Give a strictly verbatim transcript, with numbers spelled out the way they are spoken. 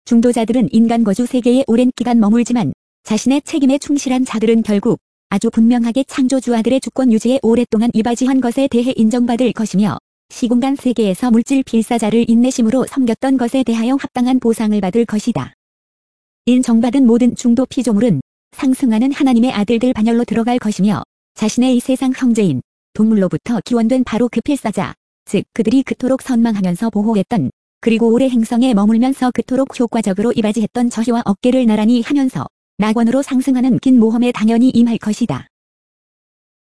중도자들은 인간 거주 세계에 오랜 기간 머물지만 자신의 책임에 충실한 자들은 결국 아주 분명하게 창조주아들의 주권 유지에 오랫동안 이바지한 것에 대해 인정받을 것이며 시공간 세계에서 물질 필사자를 인내심으로 섬겼던 것에 대하여 합당한 보상을 받을 것이다. 인정받은 모든 중도 피조물은 상승하는 하나님의 아들들 반열로 들어갈 것이며 자신의 이 세상 형제인 동물로부터 기원된 바로 그 필사자, 즉 그들이 그토록 선망하면서 보호했던 그리고 오래 행성에 머물면서 그토록 효과적으로 이바지했던 저희와 어깨를 나란히 하면서 낙원으로 상승하는 긴 모험에 당연히 임할 것이다.